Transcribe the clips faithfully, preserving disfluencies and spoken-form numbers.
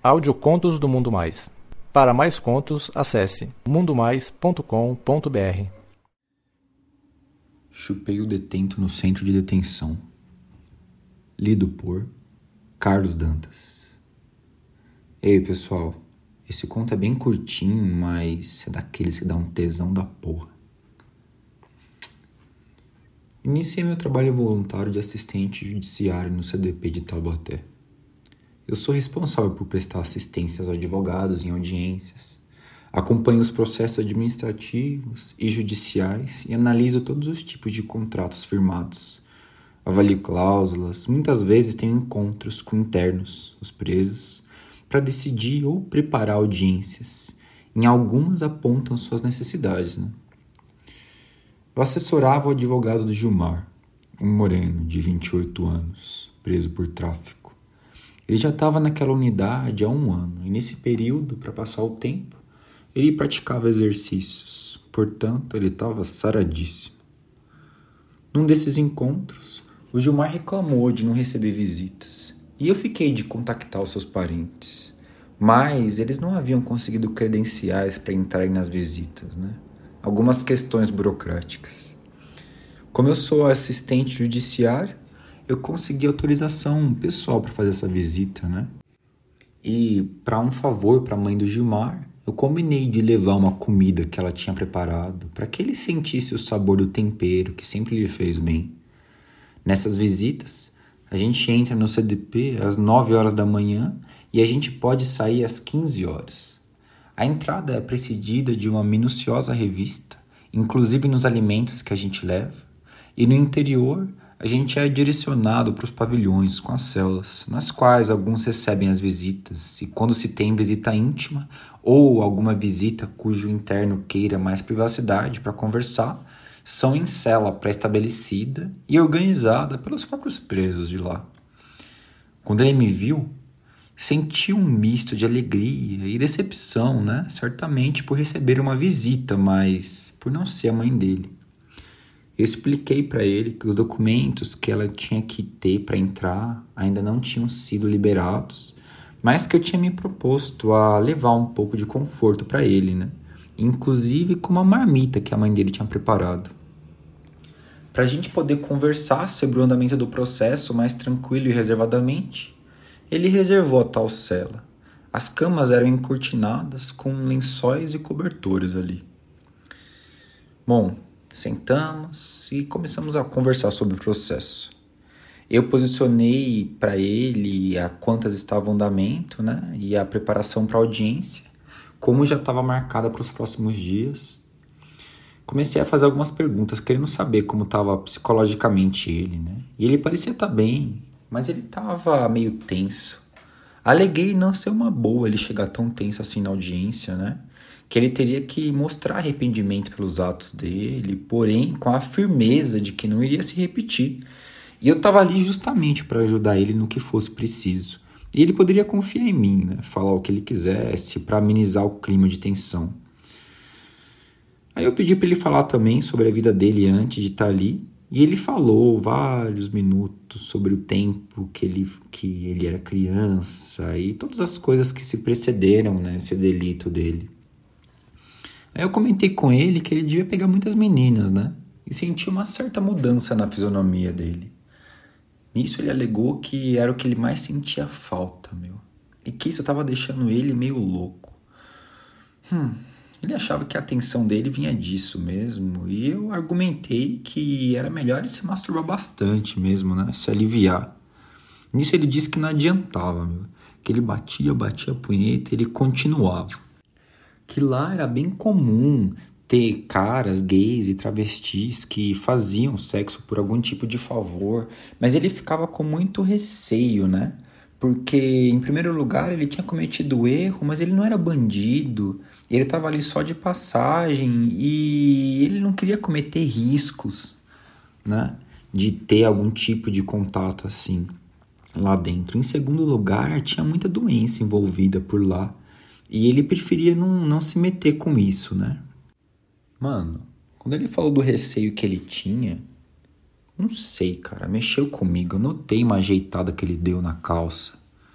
Audiocontos do Mundo Mais. Para mais contos, acesse mundo mais ponto com ponto b r. Chupei o detento no centro de detenção. Lido por Carlos Dantas. Ei, pessoal, esse conto é bem curtinho, mas é daqueles que dá um tesão da porra. Iniciei meu trabalho voluntário de assistente judiciário no C D P de Taubaté. Eu sou responsável por prestar assistência aos advogados em audiências, acompanho os processos administrativos e judiciais e analiso todos os tipos de contratos firmados. Avalio cláusulas, muitas vezes tenho encontros com internos, os presos, para decidir ou preparar audiências. Em algumas apontam suas necessidades, né? Eu assessorava o advogado do Gilmar, um moreno de vinte e oito anos, preso por tráfico. Ele já estava naquela unidade há um ano, e nesse período, para passar o tempo, ele praticava exercícios, portanto, ele estava saradíssimo. Num desses encontros, o Gilmar reclamou de não receber visitas, e eu fiquei de contactar os seus parentes, mas eles não haviam conseguido credenciais para entrarem nas visitas, né? Algumas questões burocráticas. Como eu sou assistente judiciário, eu consegui autorização pessoal para fazer essa visita, né? E para um favor para a mãe do Gilmar, eu combinei de levar uma comida que ela tinha preparado para que ele sentisse o sabor do tempero que sempre lhe fez bem. Nessas visitas, a gente entra no C D P às nove horas da manhã e a gente pode sair às quinze horas. A entrada é precedida de uma minuciosa revista, inclusive nos alimentos que a gente leva, e no interior a gente é direcionado para os pavilhões com as celas, nas quais alguns recebem as visitas, e quando se tem visita íntima ou alguma visita cujo interno queira mais privacidade para conversar, são em cela pré-estabelecida e organizada pelos próprios presos de lá. Quando ele me viu, senti um misto de alegria e decepção, né? Certamente por receber uma visita, mas por não ser a mãe dele. Eu expliquei para ele que os documentos que ela tinha que ter para entrar ainda não tinham sido liberados, mas que eu tinha me proposto a levar um pouco de conforto para ele, né? Inclusive com uma marmita que a mãe dele tinha preparado. Para a gente poder conversar sobre o andamento do processo mais tranquilo e reservadamente, ele reservou a tal cela. As camas eram encortinadas com lençóis e cobertores ali. Bom, sentamos e começamos a conversar sobre o processo. Eu posicionei para ele a quantas estavam em andamento, né, e a preparação para a audiência, como já estava marcada para os próximos dias. Comecei a fazer algumas perguntas, querendo saber como estava psicologicamente ele, né? E ele parecia estar bem, mas ele estava meio tenso. Aleguei não ser uma boa ele chegar tão tenso assim na audiência, né? Que ele teria que mostrar arrependimento pelos atos dele, porém com a firmeza de que não iria se repetir. E eu estava ali justamente para ajudar ele no que fosse preciso. E ele poderia confiar em mim, né? Falar o que ele quisesse para amenizar o clima de tensão. Aí eu pedi para ele falar também sobre a vida dele antes de estar ali. E ele falou vários minutos sobre o tempo que ele, que ele era criança e todas as coisas que se precederam, né, nesse delito dele. Aí eu comentei com ele que ele devia pegar muitas meninas, né? E senti uma certa mudança na fisionomia dele. Nisso ele alegou que era o que ele mais sentia falta, meu. E que isso estava deixando ele meio louco. Hum... Ele achava que a atenção dele vinha disso mesmo, e eu argumentei que era melhor ele se masturbar bastante mesmo, né? Se aliviar. Nisso ele disse que não adiantava, meu. Que ele batia, batia a punheta e ele continuava. Que lá era bem comum ter caras gays e travestis que faziam sexo por algum tipo de favor, mas ele ficava com muito receio, né? Porque, em primeiro lugar, ele tinha cometido erro, mas ele não era bandido. Ele estava ali só de passagem e ele não queria cometer riscos, né, de ter algum tipo de contato assim lá dentro. Em segundo lugar, tinha muita doença envolvida por lá e ele preferia não, não se meter com isso, né? Mano, quando ele falou do receio que ele tinha, não sei, cara, mexeu comigo. Eu notei uma ajeitada que ele deu na calça. Eu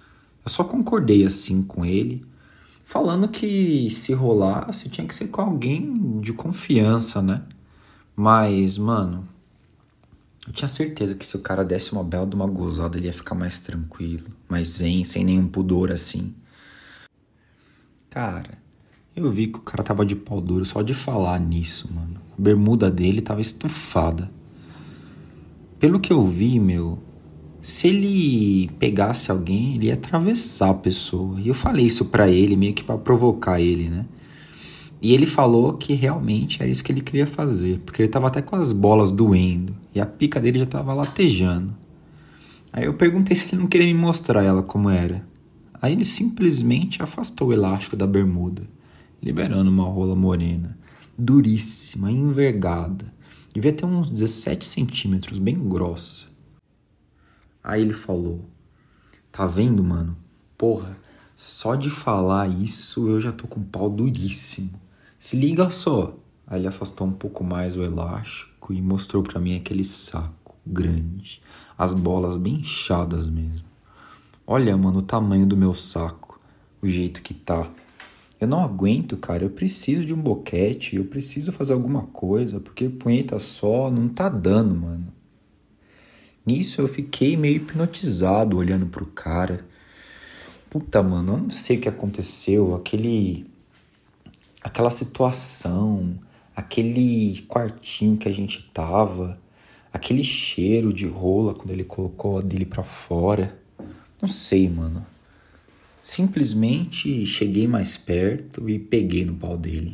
Eu só concordei assim com ele, falando que se rolasse tinha que ser com alguém de confiança, né? Mas, mano, eu tinha certeza que se o cara desse uma bela de uma gozada, ele ia ficar mais tranquilo, mais zen, sem nenhum pudor assim. Cara, eu vi que o cara tava de pau duro só de falar nisso, mano. A bermuda dele tava estufada. Pelo que eu vi, meu, se ele pegasse alguém, ele ia atravessar a pessoa. E eu falei isso pra ele, meio que pra provocar ele, né? E ele falou que realmente era isso que ele queria fazer, porque ele tava até com as bolas doendo e a pica dele já tava latejando. Aí eu perguntei se ele não queria me mostrar ela como era. Aí ele simplesmente afastou o elástico da bermuda, liberando uma rola morena, duríssima, envergada. Devia ter uns dezessete centímetros, bem grossa. Aí ele falou: tá vendo, mano? Porra, só de falar isso eu já tô com o pau duríssimo. Se liga só. Aí ele afastou um pouco mais o elástico e mostrou pra mim aquele saco grande, as bolas bem inchadas mesmo. Olha, mano, o tamanho do meu saco, o jeito que tá. Eu não aguento, cara, eu preciso de um boquete, eu preciso fazer alguma coisa, porque punheta só não tá dando, mano. Nisso eu fiquei meio hipnotizado olhando pro cara. Puta, mano, eu não sei o que aconteceu, aquele... aquela situação, aquele quartinho que a gente tava, aquele cheiro de rola quando ele colocou a dele pra fora. Não sei, mano. Simplesmente cheguei mais perto e peguei no pau dele.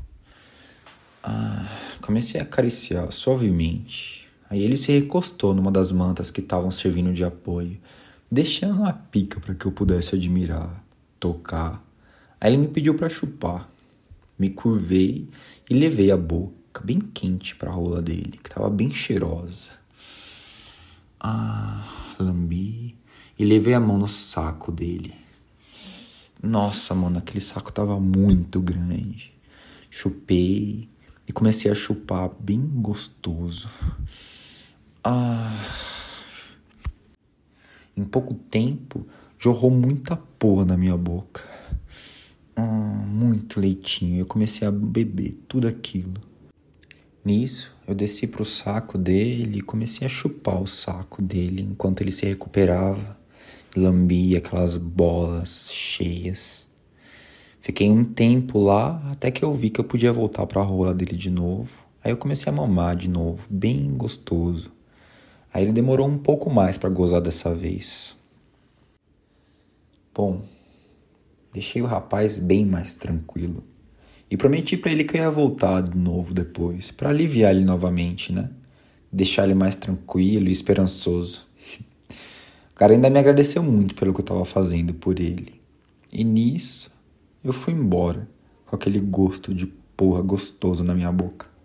Ah, comecei a acariciar suavemente. Aí ele se recostou numa das mantas que estavam servindo de apoio, deixando a pica para que eu pudesse admirar, tocar. Aí ele me pediu para chupar. Me curvei e levei a boca bem quente para a rola dele, que estava bem cheirosa. Ah, lambi e levei a mão no saco dele. Nossa, mano, aquele saco tava muito grande. Chupei e comecei a chupar bem gostoso. Ah. Em pouco tempo, jorrou muita porra na minha boca. Ah, muito leitinho. Eu comecei a beber tudo aquilo. Nisso, eu desci pro saco dele e comecei a chupar o saco dele enquanto ele se recuperava. Lambia aquelas bolas cheias. Fiquei um tempo lá até que eu vi que eu podia voltar pra rola dele de novo. Aí eu comecei a mamar de novo, bem gostoso. Aí ele demorou um pouco mais pra gozar dessa vez. Bom, deixei o rapaz bem mais tranquilo. E prometi pra ele que eu ia voltar de novo depois, pra aliviar ele novamente, né? Deixar ele mais tranquilo e esperançoso. O cara ainda me agradeceu muito pelo que eu tava fazendo por ele. E nisso, eu fui embora, com aquele gosto de porra gostoso na minha boca.